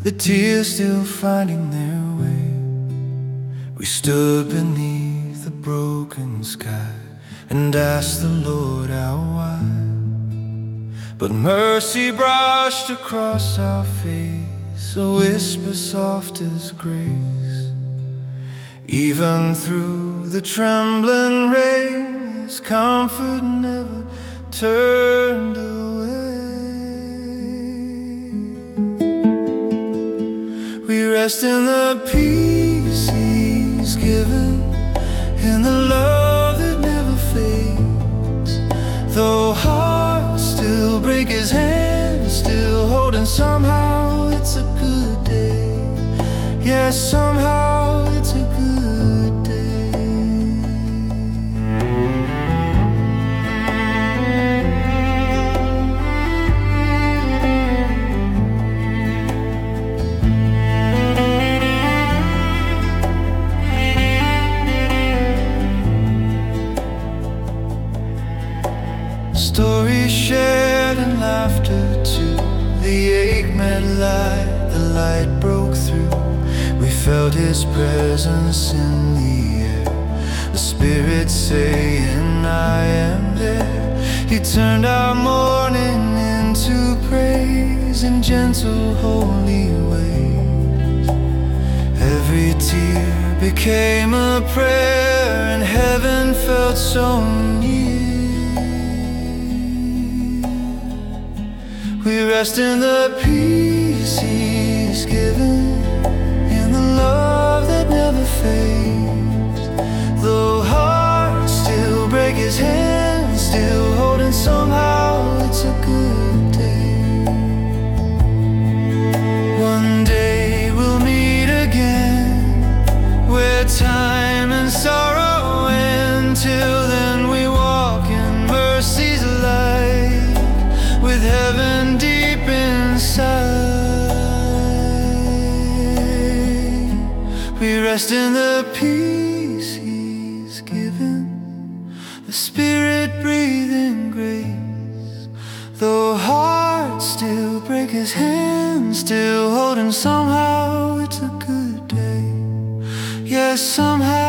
the tears still finding their way. We stood beneath the broken sky and asked the Lord our why. But mercy brushed across our face, a whisper soft as grace. Even through the trembling rain, His comfort never turned away. We rest in the peace He's given, in the love that never fades. Though hearts still break, His hand still holding. Somehow it's a good day. Yes, somehow it's a good day. Stories shared and laughter too. The ache met light, the light broke through. We felt His presence in the air, the Spirit saying, I am there. He turned our mourning into praise in gentle, holy ways. Every tear became a prayer, and heaven felt so near. We rest in the peace He's given, in the love that never fades. Though hearts still break, His hand still holding. Somehow it's a good day. One day we'll meet again, where time and sorrow end. Till then we walk in mercy's light, with heaven deep inside. We rest in the peace He's given, the Spirit breathing grace. Though hearts still break, His hand still holding. Somehow it's a good day. Yes, somehow